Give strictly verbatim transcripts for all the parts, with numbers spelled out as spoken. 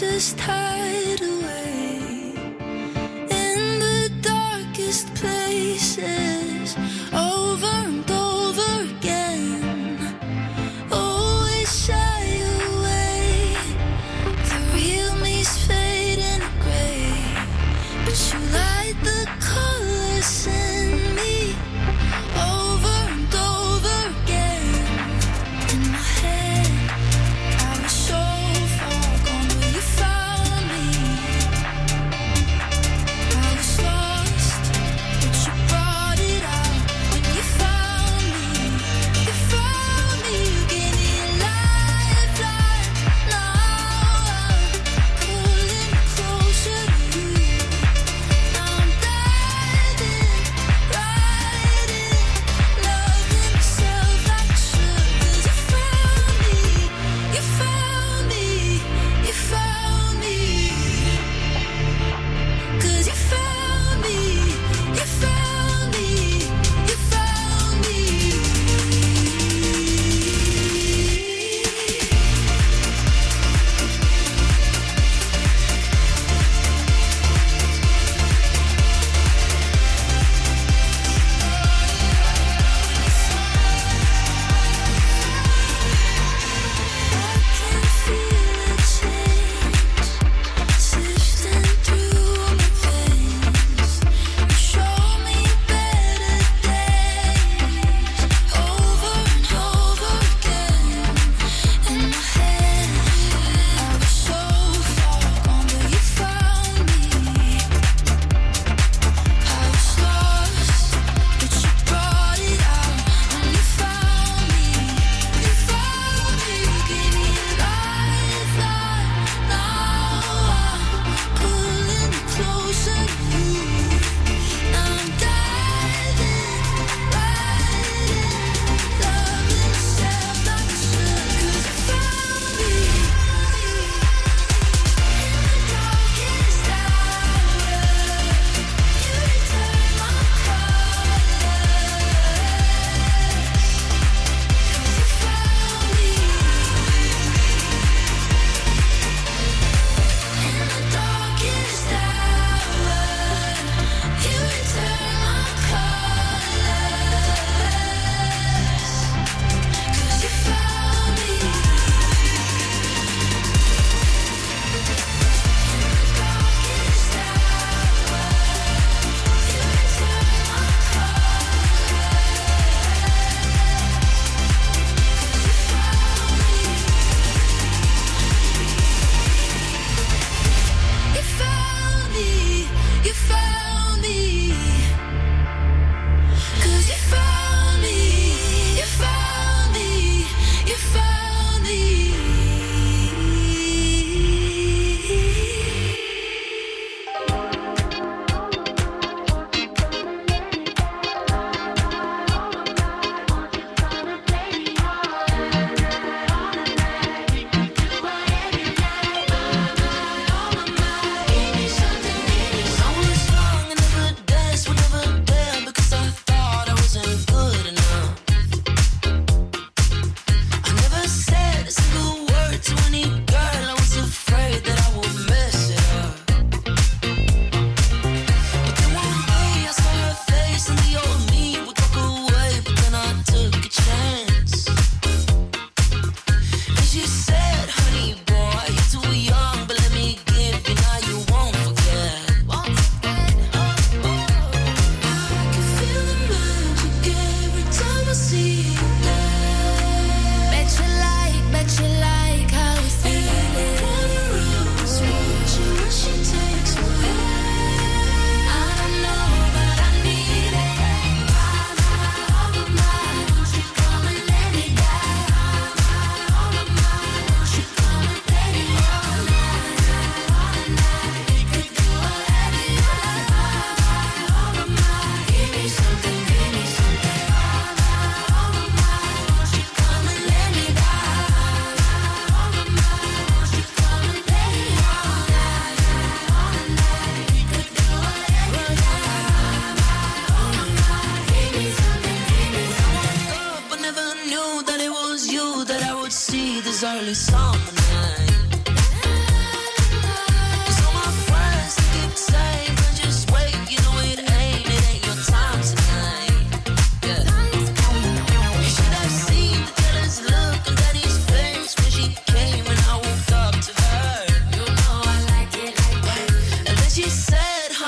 just hide away in the darkest places, over and over again. Always shy away. The real me's fading gray, but you light the colors in me, over and over again. In my head, I was so far gone, but you found me. I was lost, but you brought it out. When you found me, you found me. You gave me a lifeline. Now I'm pulling closer to you. Now I'm diving right in, loving myself like I should. 'Cause you found me, you found me, you found me. 'Cause you found me, you found me, you found me. this early summer night.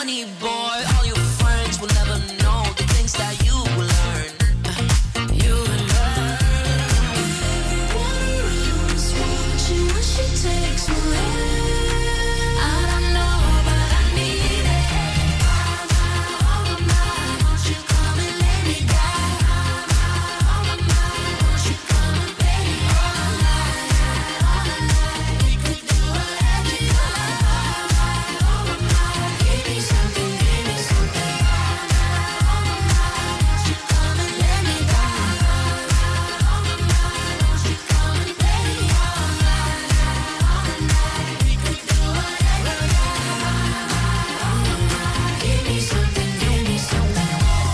funny boy. All your friends will never know the things that you will learn. You will learn. Everyone around is watching what she takes away. I don't know, but I need it. All my, all of mine, won't you come and let me die? All of mine, won't you come and lay me all night, all night? We could do whatever you like. All of mine, give me something, give me something. All of mine, won't you come and let me die? All of mine, won't you come and lay me all night, all night? We could do whatever you like. All of mine, give me something, give me something.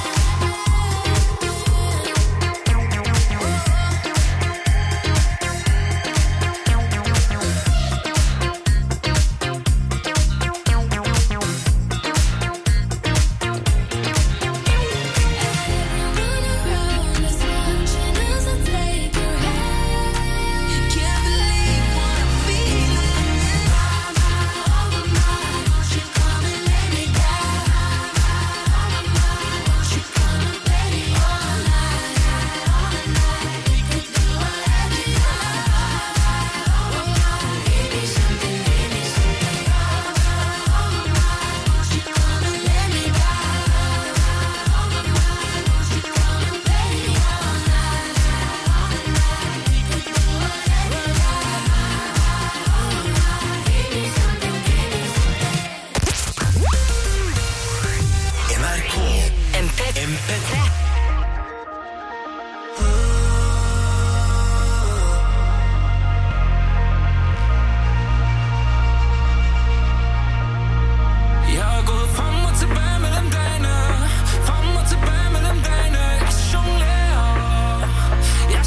Jeg går frem og tilbage mellem dagene, frem og tilbage mellem dagene. Jeg jonglerer, jeg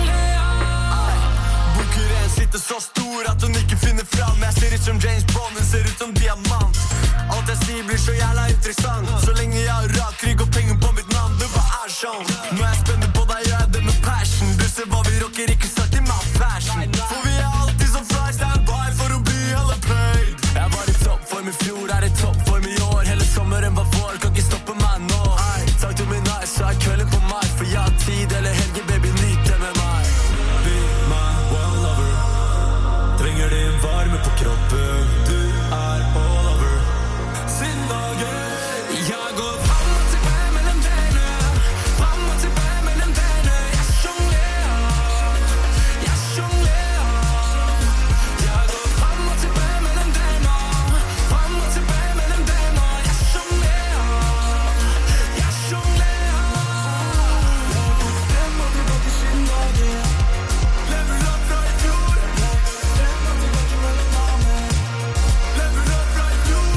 jonglerer. Bukuren sitter så stor at hun ikke finner fram. Jeg ser ut som James Bond, hun ser ut som diamant. Alt jeg sier blir så jævla interessant. Så lenge jeg har rak rygg og penger på mitt navn. Det bare er sånn. Når jeg spenner på deg, gjør jeg det med passion. Du ser hva vi rocker, ikke sagt i my fashion. For vi er alltid som fly standby for å bli hella paid. Jeg var i toppform i fjor, er i toppform i år. Hele sommeren var vår, kan ikke stoppe meg nå. Takk til min nice, så er kvelden på meg. For jeg har tid eller helge, baby, nyt det med meg. Be my one lover. Trenger din varme på kroppen. Du er all over. Sin dagen. Jeg går frem og tilbage mellem dagene, frem og tilbage mellem dagene. Jeg jonglerer, jeg jonglerer. Jeg går frem og tilbage mellem dagene, frem og tilbage mellem dagene. Jeg jonglerer, jeg jonglerer. Jeg går frem og tilbake siden dagen. Level up fra i fjor. Frem og tilbake mellom damer. Level up fra i fjor.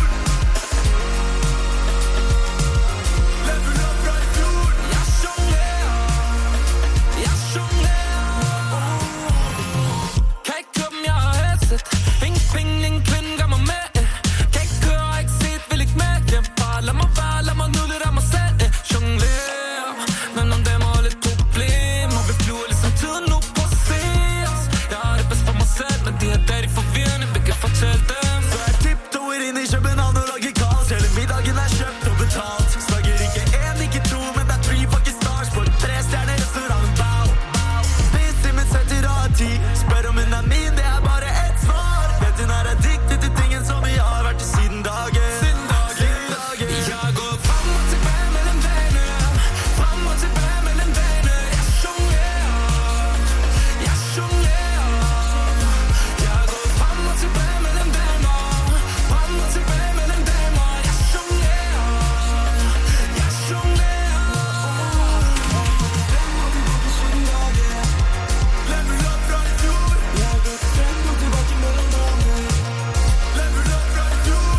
Level up fra i fjor. Jeg jonglerer, jeg jonglerer. Kijk om jeg har hetset. Ping, ping, en kvinn ga meg med. Kijk har jeg sett, vil ikke med. Jeg bare la meg være, la meg nulle, la meg se. Jonglerer, men om dem har litt problem. Og vi flyr liksom turen opp på ses. Jeg har det best for meg selv, men de er der i forvirrende. Vil ikke fortelle dem. Så jeg tipptoer inn i København og lager kaos. Hele middagen er kjøpt og betalt. Snakker ikke en, ikke to, men det er three fucking stars på en trestjerne restaurant. Bow, bow. Spiser min setter av ti. Spør om hun er min, det er bare ett svar. Vet hun er addiktet til tingen som vi har vært i siden dagen. Siden dagen. Jeg går frem og tilbake mellom dagene, frem og tilbake mellom dagene. Jeg jonglerer, jeg jonglerer. Jeg går frem og tilbake mellom dagene, frem og tilbake mellom dagene. Jeg jonglerer, jeg jonglerer. Frem og tilbake siden dagen. Level up fra i fjor. Jeg går frem og tilbake mellom damer. Level up fra i fjor.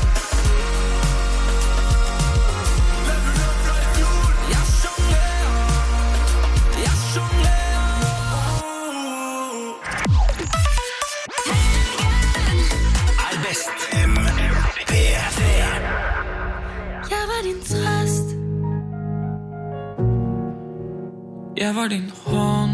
Level up fra i fjor. Jeg jonglerer, jeg jonglerer. Er best. Jeg var din trøst. Jeg var din hånd,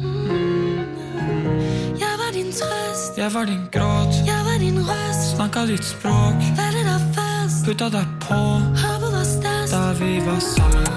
Jeg var din trøst. jeg var din gråt. Jeg var din røst. Snakket ditt språk. Var det der først? putta deg på Håper var stas da vi var sammen.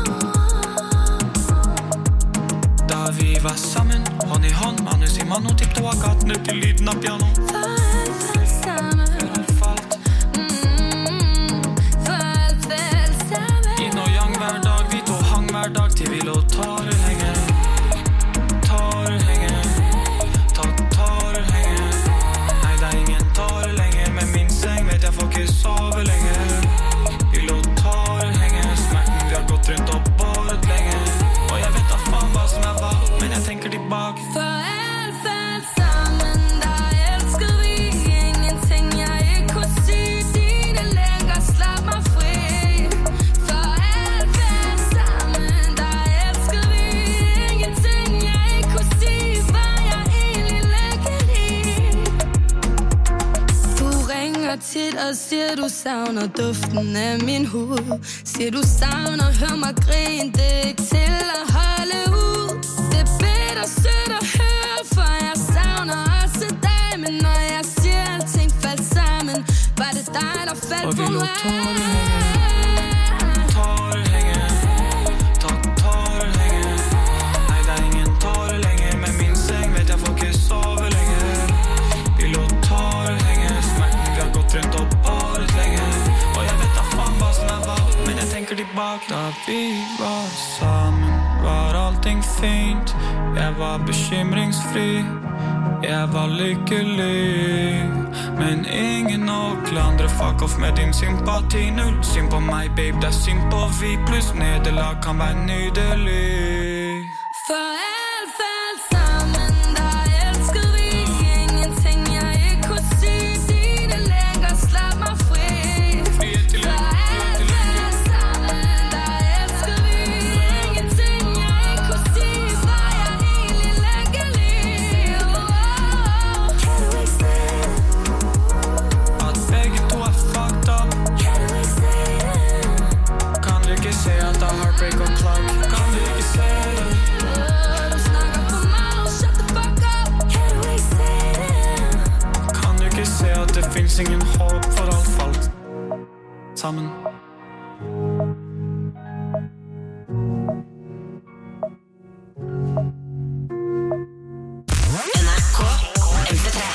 Da vi var sammen, hånd i hånd, manus i mano, tippte og gaten ut til lyden av piano. For alt falt sammen. For alt falt Mm, For alt falt sammen. inn og yang hver dag, vi to hang hver dag til vi lå tårer henge. Tårer henge, ta tårer henge. Nei, det er ingen tårer lenger, men min seng vet jeg får ikke sove lenger. Vi lå tårer henge, smerten vi har gått rundt og båret lenge. Og jeg vet da faen hva som er hva, men jeg tenker tilbake. For alt falt sammen, da elsker vi ingenting jeg ikke kunne si dine lenger, slapp meg fri. For alt falt sammen, da elsker vi ingenting jeg ikke kunne si, var jeg egentlig lykkelig. Du ringer tit og siger du savner duften af min hud. Siger du savner, hør mig grine, det er ikke til at holde ud. Det er bedre sødt at høre, for jeg savner også dig. Men når jeg siger alting faldt sammen, var det dig der faldt Og vi på lå mig. tårer henge, tårer henge, ta tårer henge. Nei, det er ingen tårer lenger, men min seng vet jeg får ikke sove lenger. Vi lå tårer henge, smerten vi har gått rundt og båret lenge. Og jeg vet da faen hva som er hva, men jeg tenker tilbake. Da vi var sammen, var allting fint. Jeg var bekymringsfri, jeg var lykkelig. Men ingen å klandre, fuck off med din sympati. Null synd på meg, babe, det er synd på vi. Pluss nederlag kan være nydelig. For alt faldt sammen, da elsker vi ingenting jeg ikke kunne si dine lenger, slapp mig fri. Frihet til For alt faldt sammen, da elsker vi ingenting jeg ikke kunne si, var jeg egentlig lykkelig. Oh, kan du ikke se det? at begge to er fucked up. Kan du ikke se det? Kan du ikke se at det er heartbreak og cloud? Kan du ikke se det? Du snakker for meget, shut the fuck up. Kan du ikke se det? Kan du ikke se at det finnes ingen håp for alt falt sammen? N R K M P tre.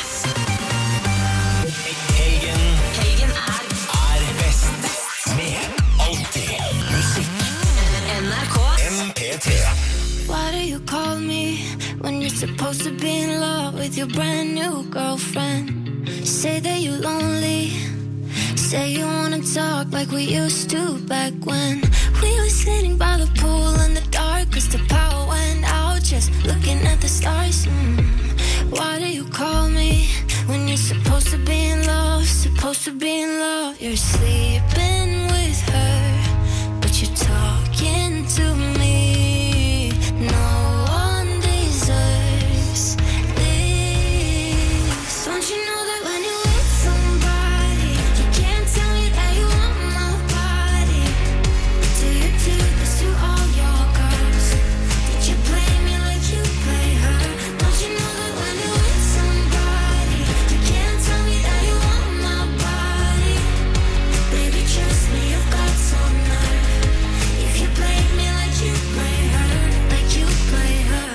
Helgen Helgen er er best med alltid musikk. N R K M P tre. Why do you call me when you're supposed to be in love with your brand new girlfriend? Say that you're lonely. Say you wanna talk like we used to back when we were sitting by the pool in the dark, 'cause the power went out, just looking at the stars. Mm. Why do you call me when you're supposed to be in love? Supposed to be in love. You're sleeping with her, but you're talking to me. No one deserves this. Don't you know that when you're with somebody, you can't tell me that you want my body? Do you do this to all your girls? Did you play me like you play her? Don't you know that when you're with somebody, you can't tell me that you want my body? Baby, trust me, you've got some nerve. If you play me like you play her, like you play her.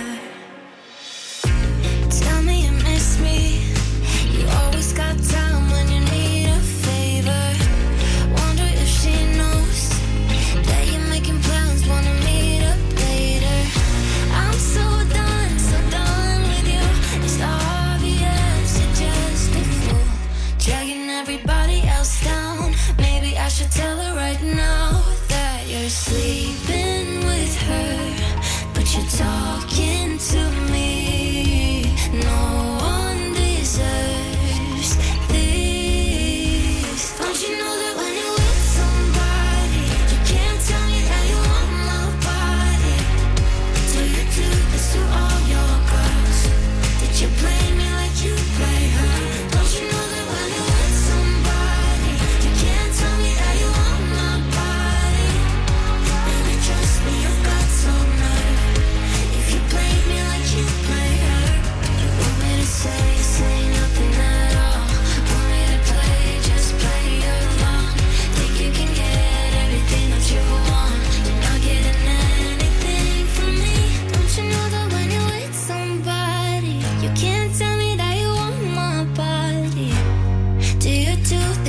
Tell me you miss me. You always got time when you need a favor. Wonder if she knows that you're making plans, wanna meet up later. I'm so done, so done with you. It's obvious you're just a fool, dragging everybody else down. Maybe I should tell her right now that you're sleeping with her, but you're talking to me. No one deserves this. Don't you know that when you're with somebody, you can't tell me that you want my body? Do you do this to all your girls? Did you play me like you play her? Don't you know that when you're with somebody, you can't tell me that you want my body? Baby, trust me, you've got some nerve. If you play me like you play her, you will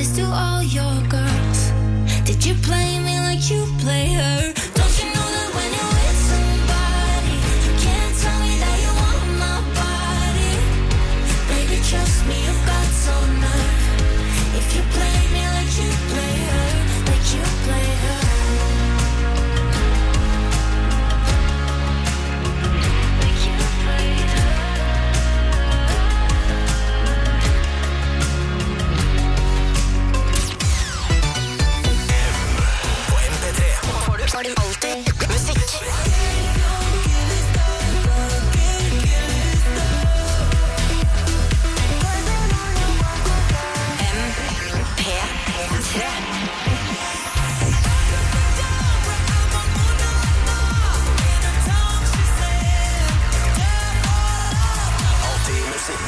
promise to all your girls. Did you play me like you play her? Don't you know that when you're with somebody, you can't tell me that you want my body? Baby, trust me, you've got some nerve. If you play me like you play her, like you play her. Like you play her. På M P tre. Får du, får du alltid musikk. M P tre. Alltid musikk.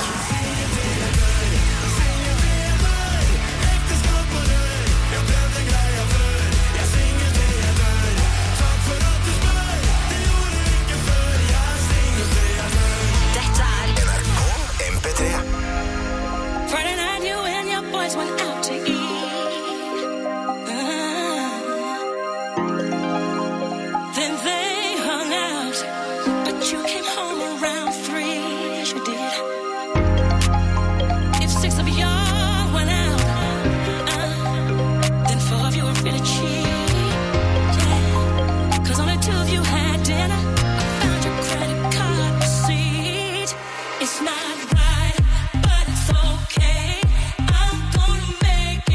Dette er N R K M P tre. Friday night, you and your boys went out to eat. Ah. Then they hung out, but you came home around three. Yes, you did. If six of y'all went out, uh, then four of you were really cheap. Yeah. 'Cause only two of you had dinner. I found your credit card receipt. It's not right, but it's okay. I'm gonna make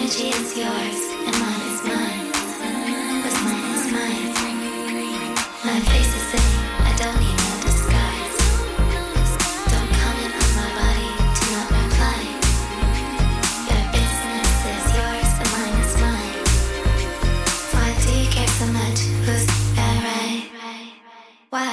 energy is yours and mine is mine. What's mine is mine. My face is in, I don't need no disguise. Don't comment on my body, do not reply. Your business is yours and mine is mine. Why do you care so much? Who's that right? Why?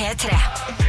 P tre.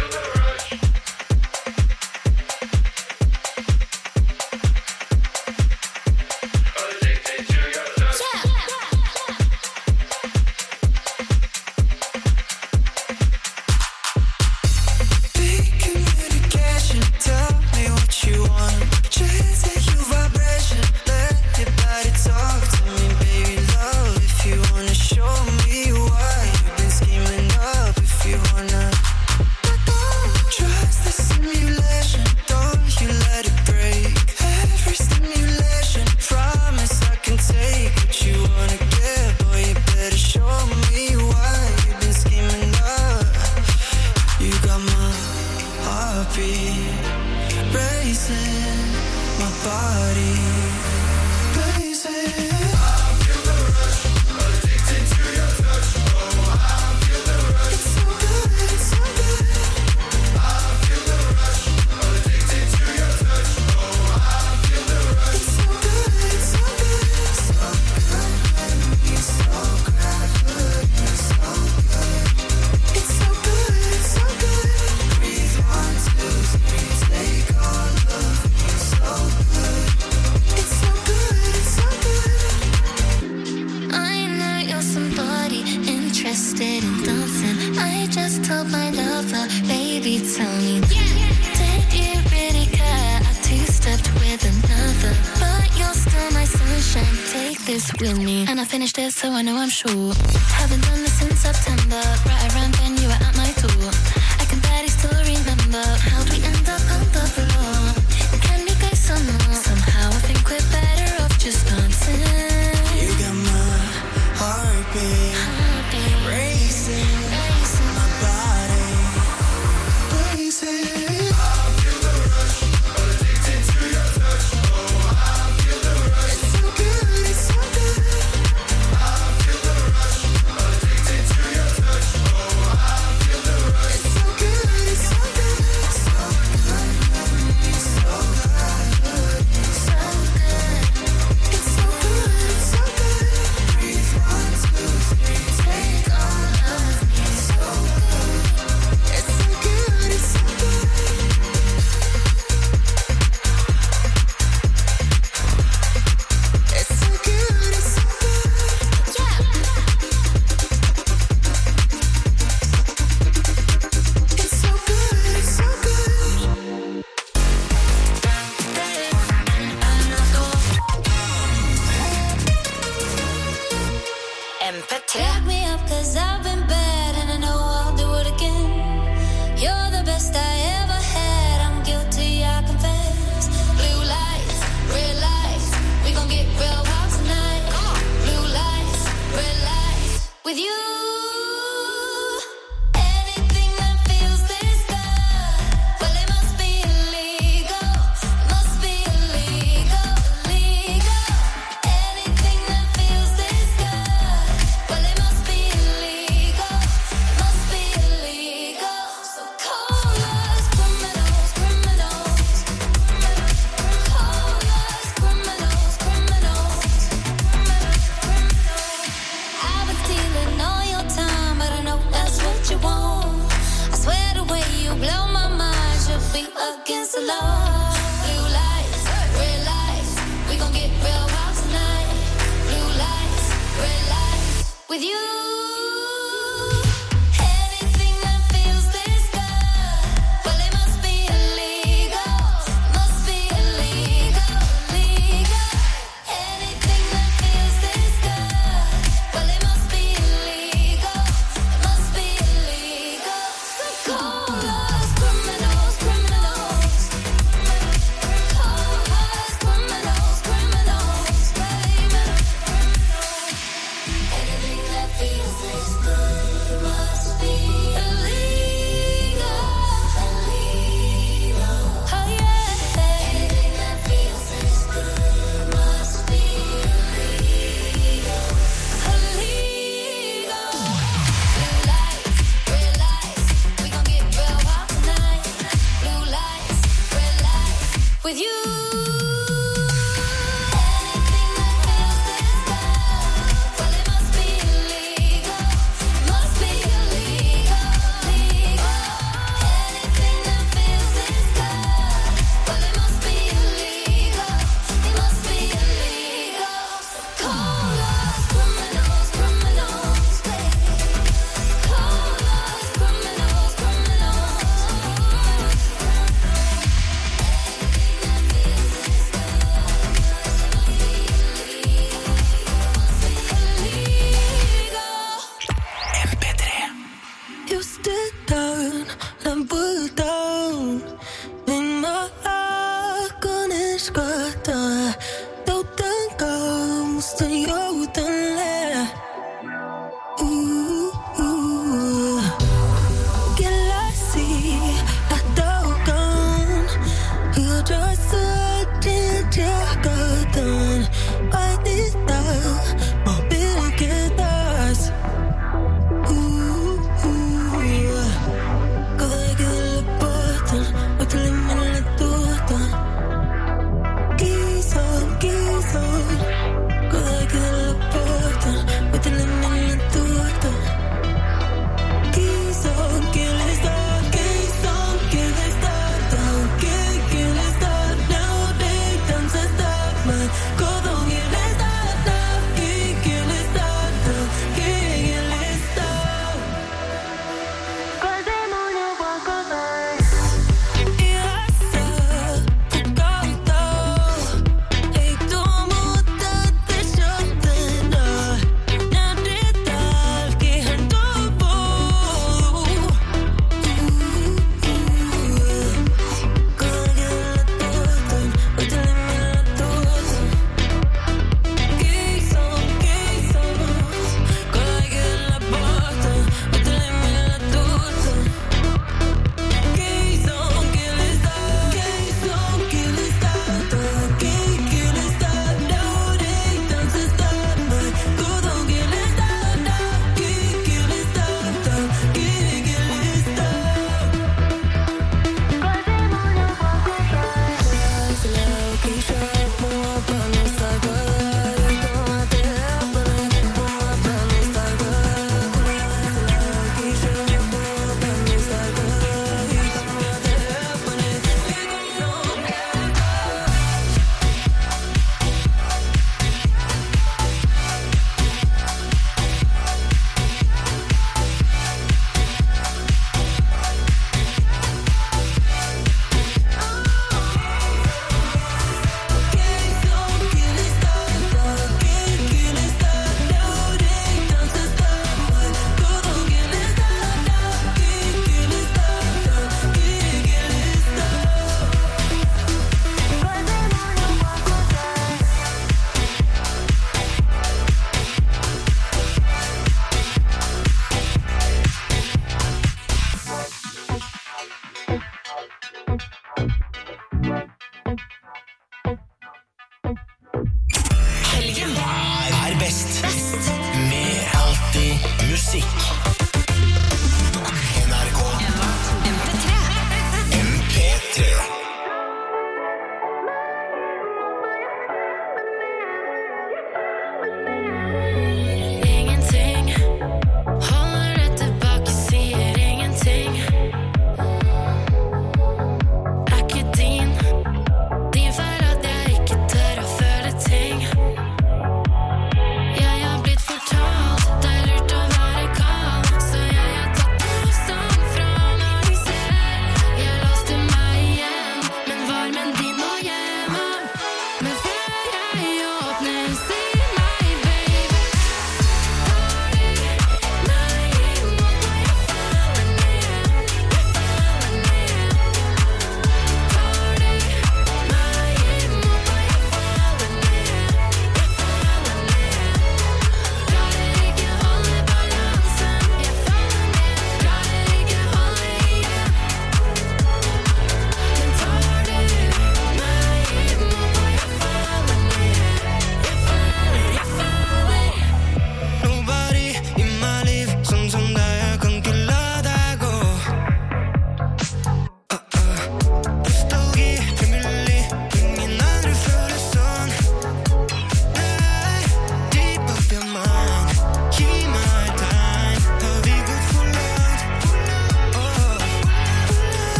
With me, and I finished it, so I know I'm sure. Haven't done this since September. Right around then, you were at my door. I can barely still remember how we end up on the floor. Can we go some more? Somehow I think we're better off just dancing. You got my heartbeat, Heartbeat racing, racing. my body blazing. It's måste jorden le. Ooh, ooh. Galaxy, I don't gone. You just a ginger garden. Why did I more big us? Ooh, ooh. Go like a little button, with the lemon and the torta. Geese on, geese on. Go like a little button, with the lemon and the torta. Geese on, kill it start, geese on, kill it start, down, kill, kill it start. Now they dance a start, man. Go down, kill it start, down, kill, kill it start, down, kill, kill it start. Cause they moan you walk away. Irasa, tu canto. E tu muta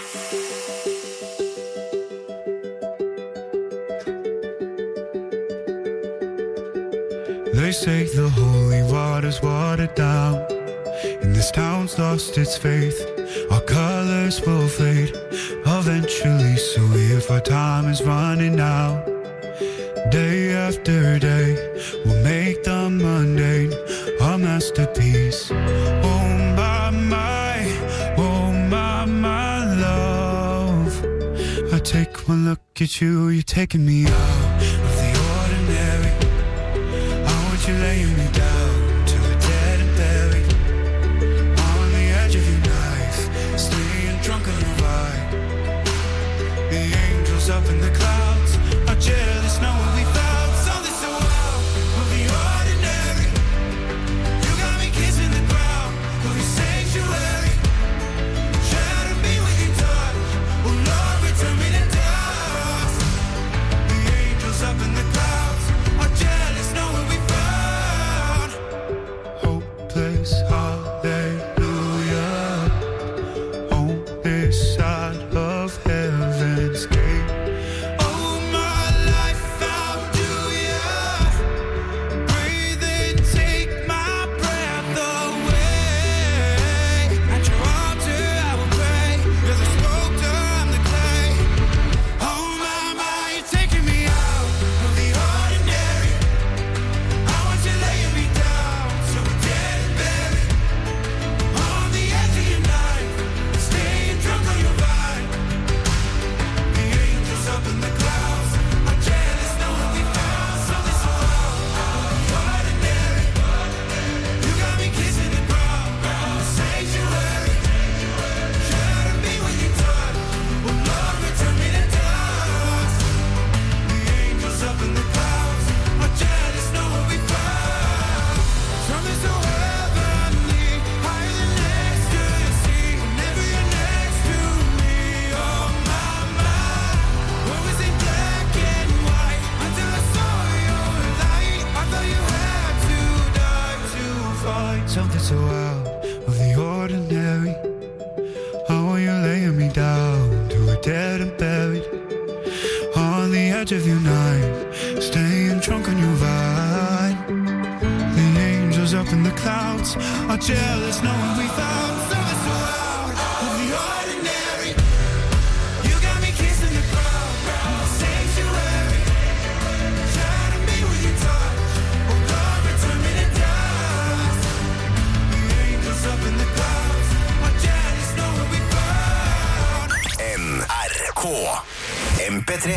They say the holy water's watered down, and this town's lost its faith. Our colors will fade eventually, so if our time is running out, day after day, we'll make the mundane our masterpiece. Oh my, my, oh my, my love, I take one look at you, you're taking me out of the ordinary. I want you laying me down till we're dead and buried, on the edge of your knife, staying drunk on your ride. The angels up in the clouds are jealous knowing we found something so out of the ordinary. You got me kissing the ground of your sanctuary. Shadow me with your touch, oh Lord, return me to dust. The angels up in the clouds are jealous knowing we found hopeless hallelujah on this side of heaven's gate. Oh my life, how do ya breathe and take my breath away? At your altar I will pray, you're the sculptor, I'm the clay. Oh my, my, you're taking me out of the ordinary. I want you laying me down so we're dead and buried, on the edge of your knife, staying drunk on your vine. The angels up in the clouds are jealous knowing we found something so out of the ordinary. You got me kissing the ground, the sanctuary. Shadow me with your touch, oh Lord, return me to dust. The angels up in the clouds are jealous knowing we found something so heavenly, higher than ecstasy. Whenever you're next to me, oh my, my, what was it black and white until I saw your light? I thought you had to die to find something so out of the ordinary. I want you laying me down till we're dead and buried, on the edge of your knife, staying drunk on your vine. The angels up in the clouds are jealous knowing we found something so out of the ordinary. You got me kissing the ground, the sanctuary. Shadow me with your touch, oh Lord, return me to dust. The angels up in the clouds are jealous knowing we found. N R K M P tre.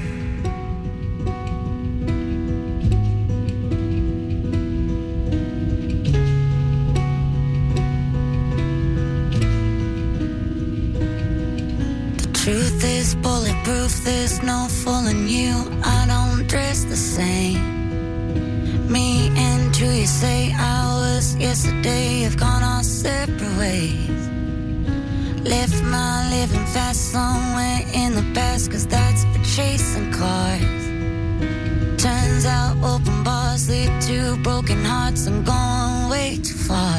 Truth is bulletproof, there's no fooling you. I don't dress the same. Me and you, you say hours yesterday have gone our separate ways. Left my living fast somewhere in the past, cause that's for chasing cars. Turns out open bars lead to broken hearts. I'm going way too far.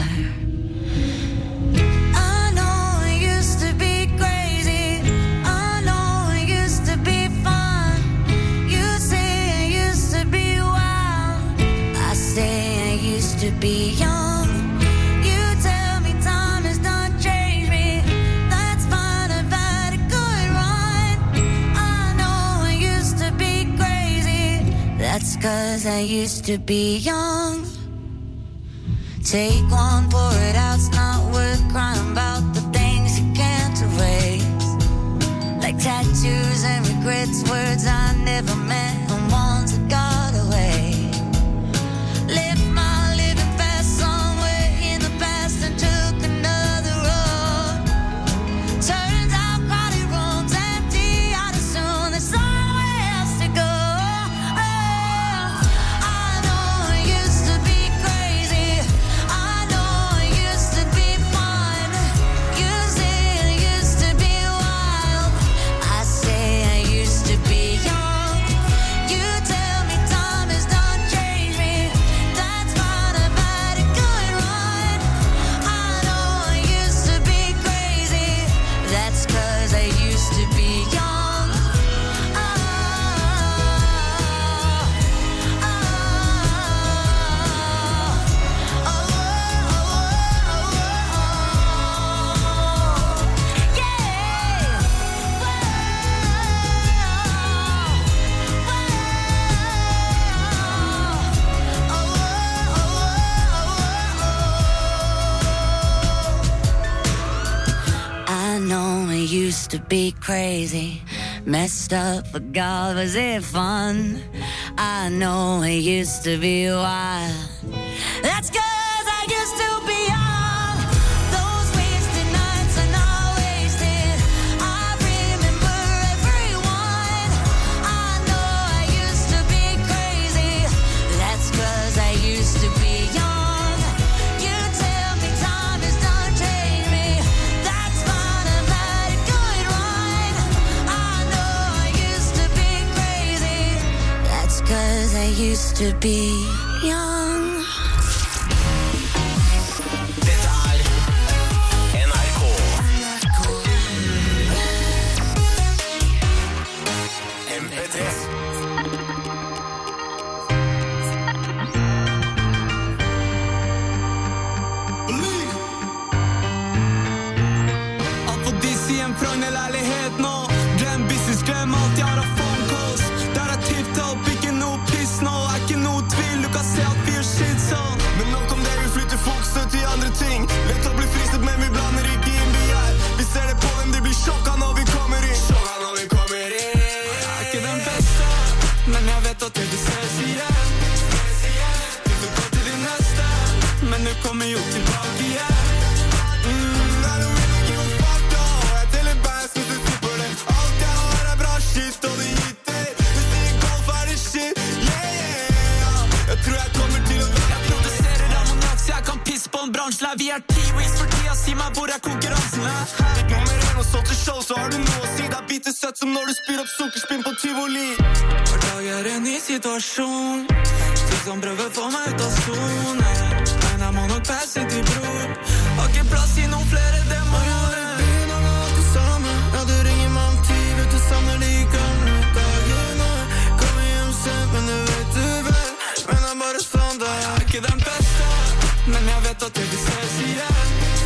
I know it used to be crazy, I know it used to be fun. You say I used to be wild, I say I used to be young. You tell me time has not changed me, that's fine, I've had a good run. I know I used to be crazy, that's cause I used to be young. Take one, pour it out, it's not worth crying about the things you can't erase. Like tattoos and regrets, words I never meant and ones that got away. Left my living fast somewhere in the past and took another road. Turns out crowded rooms empty out as soon, there's somewhere else to go. Oh, I know I used to be crazy, I know I used to be fun. You say I used to be wild, I say I used to be young. be crazy, messed up, but God, was it fun? I know it used to be wild. That's 'cause I used to be young. Those wasted nights are not wasted. I remember everyone. I know I used to be crazy. That's 'cause I used to be young. You tell me time has done changed me. That's fine, I've had a good run. I know I used to be crazy. That's 'cause I used to be young. Dette er N R K. M P tre. Alt for disse i en Frogner-leilighet nå. Glem business, glem alt jeg har av phone calls. Der er tip-top, ikke noe piss nå. Er ikke noe tvil, du kan se at vi gjør shit sånn. Men nok om det, vi flytter folk støtt til andre ting. Lett å bli fristet, men vi blander ikke inn begjær. Vi ser det på dem, de blir sjokka når vi kommer inn. Sjokka når vi kommer inn. Jeg er ikke den beste, men jeg vet at det du ser sier. Du vil gå til din neste, men du kommer jo tilbake igjen. Mm, I don't really give a fuck da. Jeg teller bands hvis du tipper det. Alt jeg har er bra shit, og det gitter. Hvis det gikk golf er det shit, yeah, yeah. Jeg tror jeg kommer til å være. Jeg produserer Ramonax, jeg kan pisse på en bransje. Vi er T-Weeks for tida, si meg hvor er konkurransen er. Nummer en og solgt til show, så har du noe å si. Det er bitte søtt som når du spyr opp sukkerspinn på Tivoli. Hver dag er en ny situasjon. Du som prøver få meg ut av zone. Men jeg må nok passe til bror. Har ikke plass i noen flere demoner. Begynner med alt det samme. Ja, du ringer meg om tid, vet du savner de gamle dagene. Kommer hjem sent, men det vet du vel. Men det er bare sånn da. Jeg er ikke den beste, men jeg vet at det du ser sier.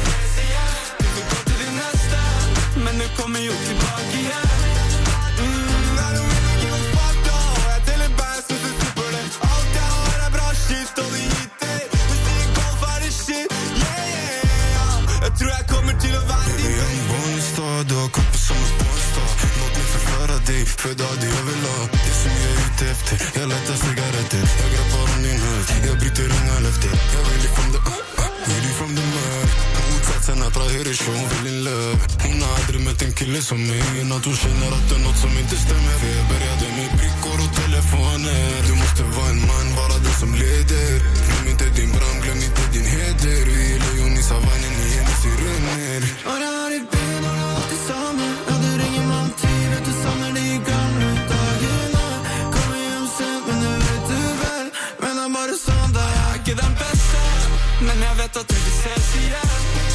Du vil gå til din neste, men du kommer jo tilbake igjen. Mm, I don't really give a fuck da. Jeg teller bands hvis du tipper det. Alt jeg har er bra shit, og det gitter. Hvis det gikk golf er det shit, yeah, yeah. Jeg tror jeg kommer til å være din beste. Du har kappe som en pornstar. Låt meg forklare deg, fødde av de jeg vil ha. Det som jeg er ute efter, jeg leter sigaretter. Jeg grepper om din høst, jeg bryter unga løfter. Jeg vil litt from the uh, uh, vil litt from the mørk. Motsatsen er fra høyre sjå, hun vil en løp. Hun har aldri møtt en kille som meg. At hun skjønner at det er noe som ikke stemmer. For jeg bereder med brikker og telefoner. Du måtte være en mann, bare det som leder. Glem ikke din brand, glem ikke din heder. Vi gjelder jo i savannen i hennes i rønner. Og det er i byen og alt det samme. Ja, du ringer meg om tid, vet du savner de gamle dagene. Kommer hjem sent, men det vet du vel. Men det er bare sånn da. Jeg er ikke den beste, men jeg vet at det du ser sier.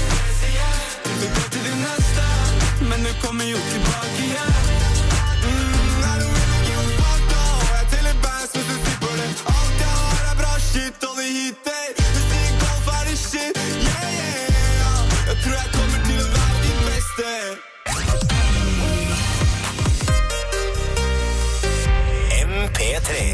Du vil gå til din neste, men du kommer jo tilbake igjen. Mm, I don't really give a fuck da. Jeg teller bands hvis du tipper det. Alt jeg har er bra shit, og det hitter. Hvis det gikk golf er det shit, yeah, yeah. Jeg tror jeg kommer til å være din beste. M P tre.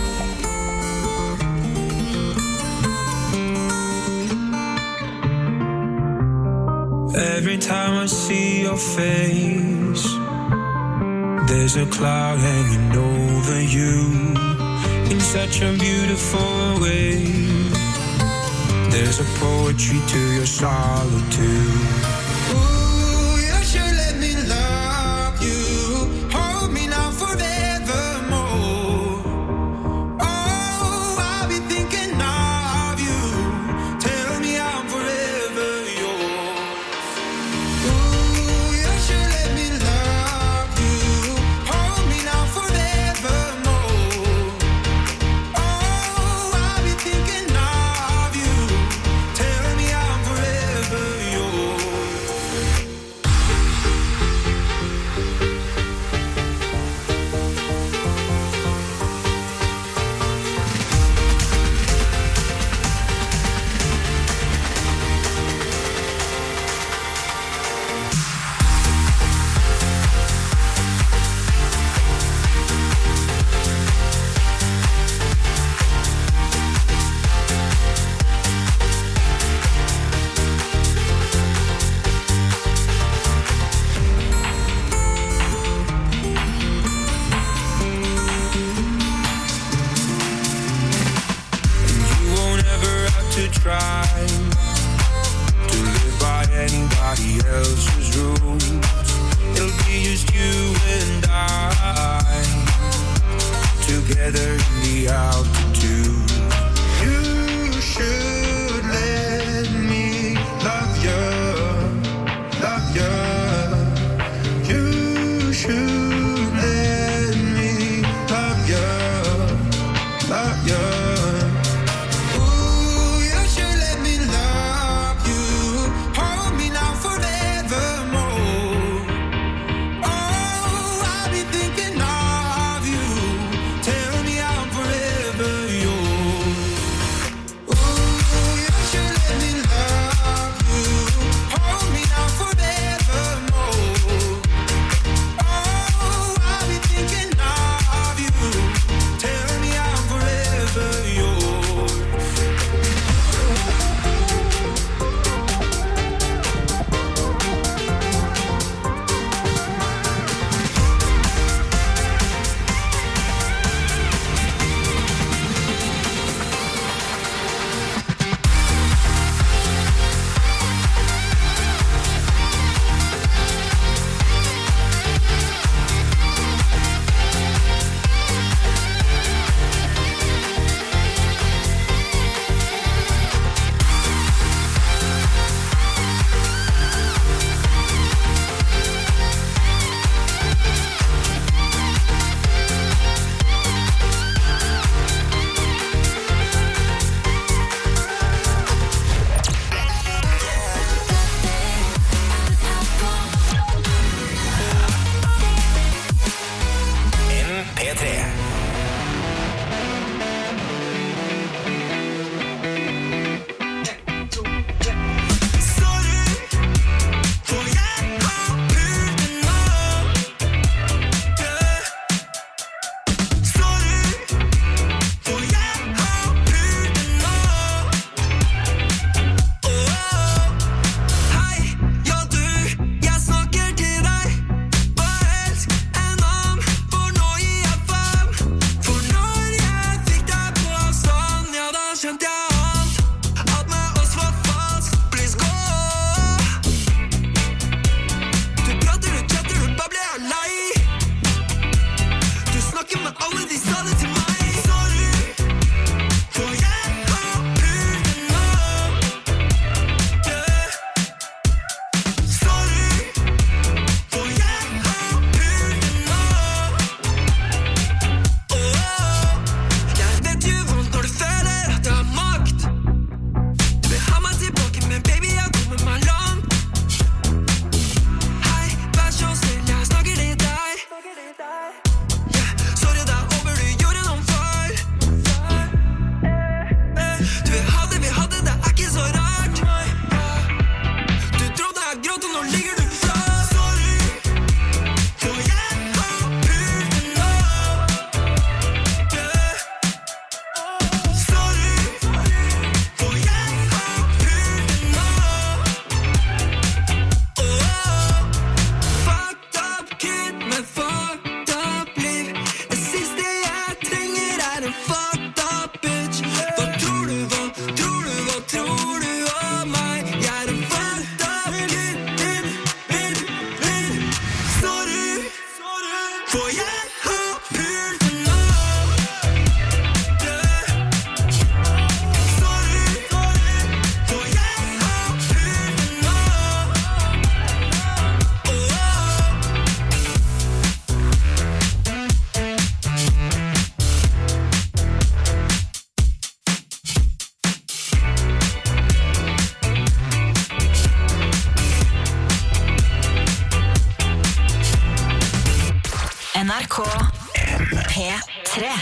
Every time I see your face, there's a cloud hanging over you in such a beautiful way. There's a poetry to your solitude. Ooh, you should let me love you. Hold me now forevermore. Oh, I'll be thinking of you. Tell me I'm forever yours. Ooh, you should let me love you. Hold me now forevermore. Oh, I'll be thinking of you. Tell me I'm forever yours. strive to live by anybody else's rules. It'll be just you and I together in the altitude. You should let me love you, love you. You should let me love you, love you. Ooh, you should let me love you. Hold me now forevermore. Oh, I'll be thinking of you. Tell me I'm forever yours. Ooh, you should let me love you. Hold me now forevermore. Oh, I'll be thinking of you. Tell me I'm forever yours. M P tre. Sorry, for jeg har pult nå. Sorry, for jeg har pult nå. Hei, ja du, jeg snakker til deg. Bare elsk en annen, for nå gir jeg faen. For når jeg fikk deg på avstand, ja da skjønte jeg alt. At med oss var falsk, please gå. Du prater, du chatter, du babler, jeg er lei. Du snakker med alle, de sa det til meg. Sorry, for jeg har pult nå. Sorry, for jeg har pult nå. Jeg vet jo vondt når du føler at du har makt. Du vil ha meg tilbake, men baby, jeg kommer meg langt. Hei, vær så snill, jeg snakker til deg. Yeah, sorry, det er over, du gjorde noen feil. Du vil ha det vi hadde, det er ikke så rart. Du trodde jeg gråt, og nå ligger du flat. Sorry, for jeg har pult nå. Sorry, for jeg har pult nå. Fucked up kid med fucked up liv. Det siste jeg trenger er en fucked up bitch. Hva tror du, hva tror du, hva tror du om meg? Jeg er en fucked up kid, kid, kid, kid. Sorry, for jeg har pult nå. Sorry, for jeg har pult nå. N R K P tre.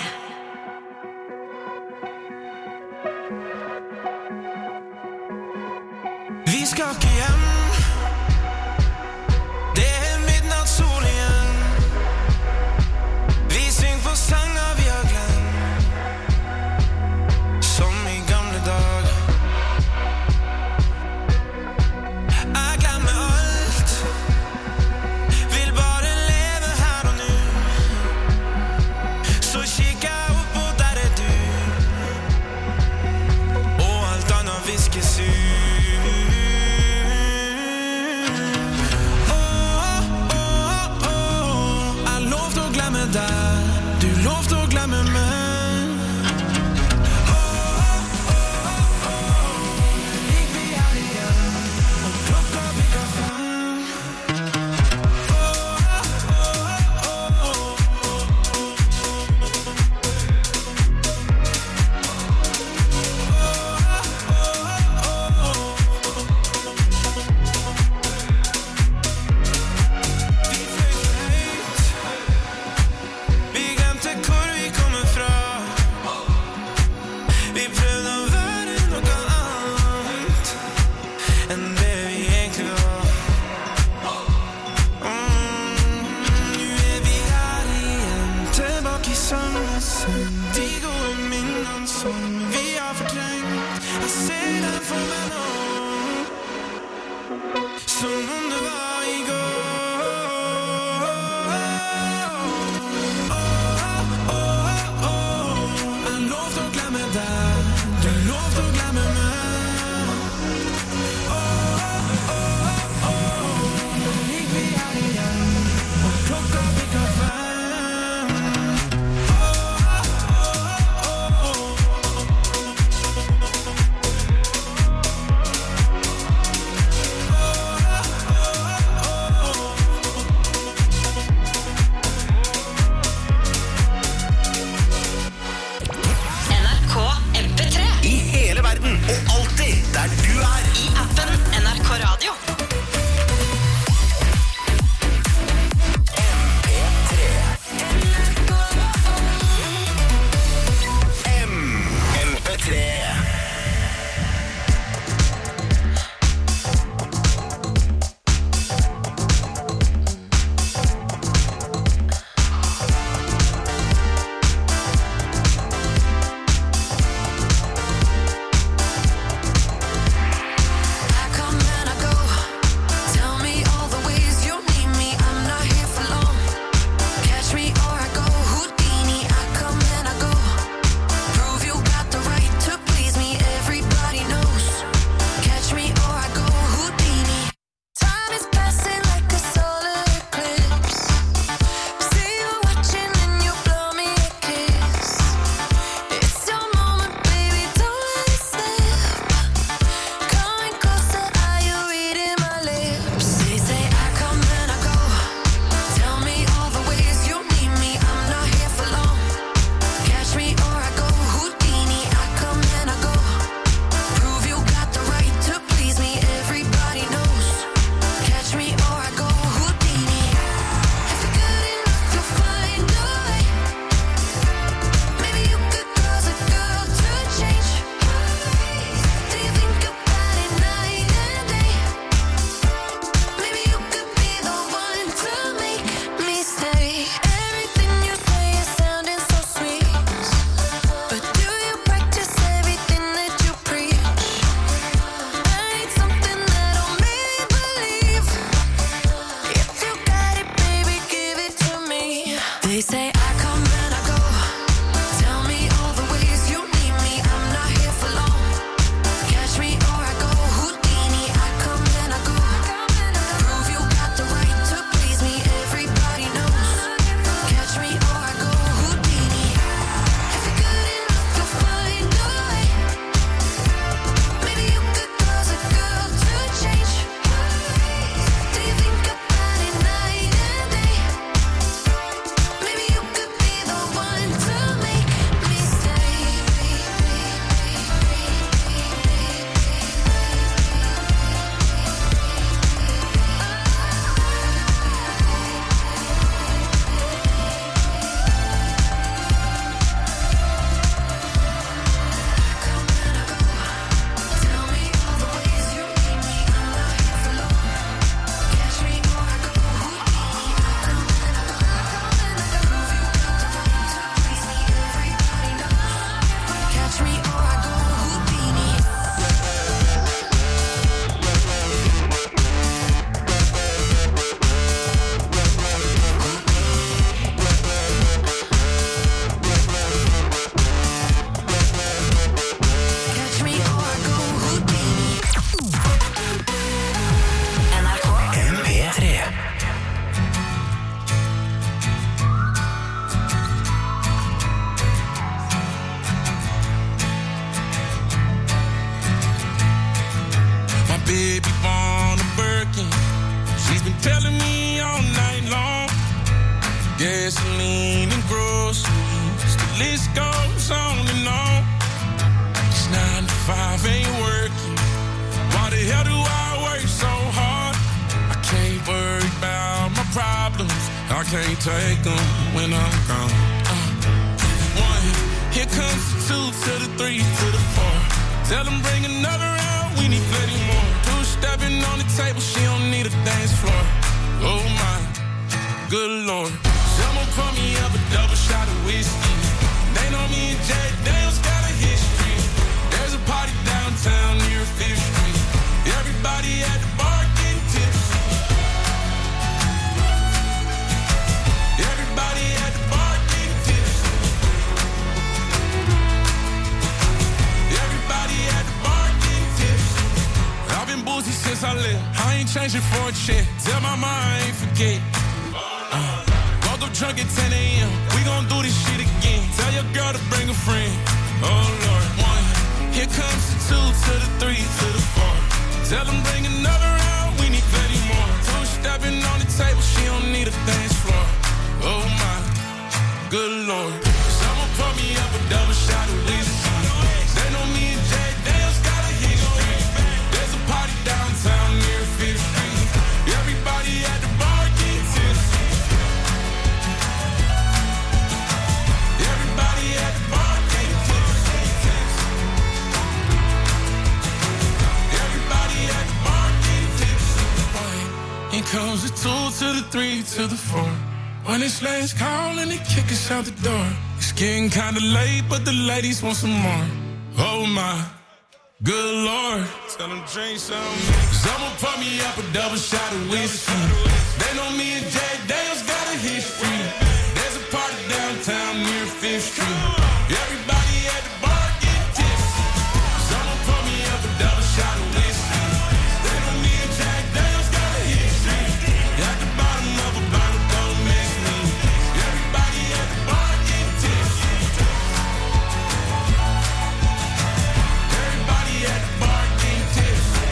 Vi skal ikke hjem. Det er midnattssol igjen. Vi synger på sanger vi har glemt, som i gamle dager. Jeg glemmer alt, vil bare leve her og nå. Så kikker jeg opp, og der er du. Og alt annet say I come and I go. Tell me all the ways you need me. I'm not here for long. Catch me or I go Houdini. I come and I go. Prove you got the right to please me. Everybody knows. Catch me or I go Houdini. If you're good enough, you'll find a way. Maybe you could cause a girl to change. Do you think about it night and day? Maybe you could be the one to make me stay. Tell me all the ways you need me. I'm not here for long. Catch me or I go Houdini. I come and I go. Prove you got the right to please me. Everybody knows. Catch me or I go Houdini. Catch me or I go Houdini. N R K P tre. My baby born a Birkin. She's been telling me all night long. Gasoline and groceries. The list goes on and on. This nine to five ain't working. Why the hell do I work so hard? I can't worry about my problems. I can't take them when I'm gone. Uh, one, here comes the two to the three to the four. Tell them bring another round, we need plenty more. Two stepping on the table, she don't need a dance floor. Oh my, good lord. Someone pour me up a double shot of whiskey. They know me and Jay Daniels got a history. There's a party downtown near Fifth Street. Everybody at the bar getting tipsy. Everybody at the bar getting tipsy. Everybody at the bar getting tipsy. I've been boozy since I left. I ain't changing for a check. Tell my mom I ain't forget. Uh, woke up drunk at ten a.m. We gon' do this shit again. Tell your girl to bring a friend. Oh Lord, one. Here comes the two to the three to the four. Tell them bring another round. We need plenty more. Two stepping on the table. She don't need a dance floor. Oh my, good lord. Someone pour me up a double shot of whiskey. They know me and Jay Daniels got a history. There's a party downtown near Fifth Street. Everybody at the bar getting tipsy. Everybody at the bar getting tipsy. Everybody at the bar getting tipsy. Here comes the two to the three to the four. When it's last call and they kick us out the door. It's getting kinda late, but the ladies want some more. Oh my, good lord. Tell them drink some. Someone pour me up a double shot of whiskey. They know me and Jay Daniels got a history. There's a party downtown near Fifth Street. Everybody at the bar getting tipsy. Someone pour me up a double shot of whiskey. They know me and Jay Daniels got a history. At the bottom of a bottle, don't miss me. Everybody at the bar getting tipsy. Everybody at the bar getting tipsy.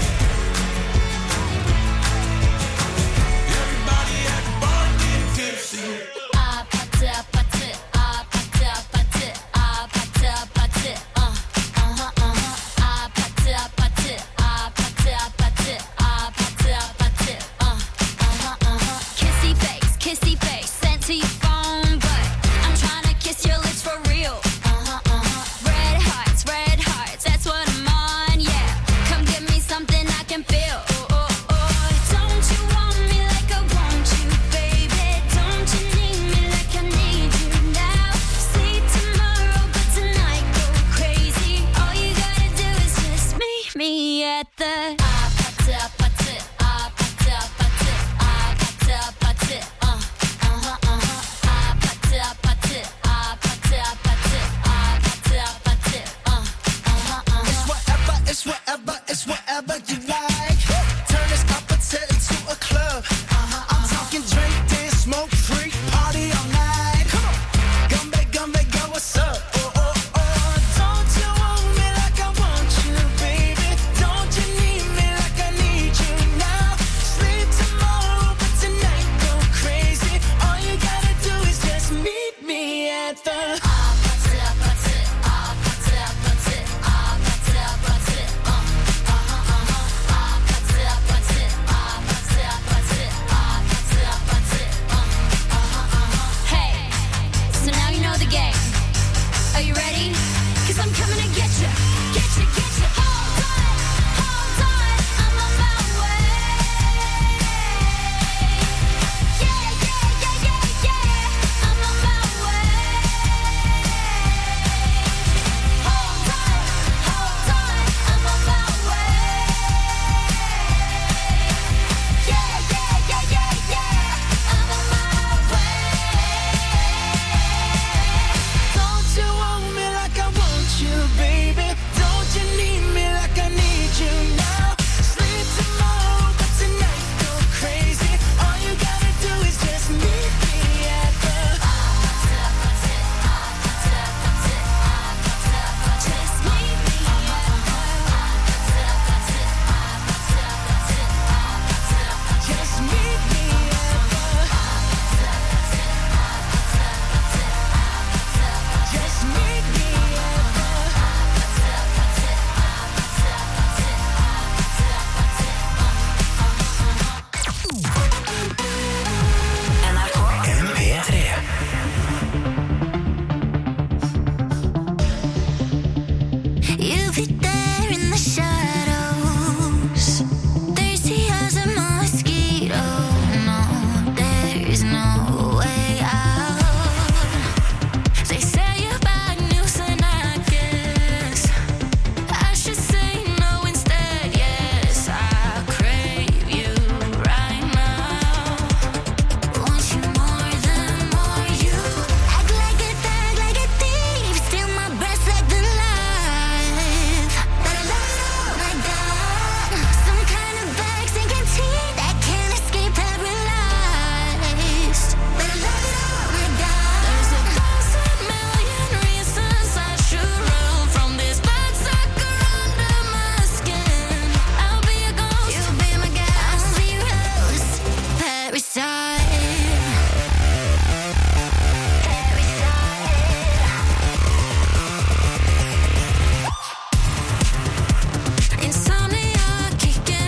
Everybody at the bar getting tipsy. Ah, party, party, ah, party, party, ah, party, party, uh, uh-huh, uh-huh. Ah, party, party, ah, party, party, ah, party, party, uh, uh-huh, uh-huh. Kissy face, kissy face, sent to your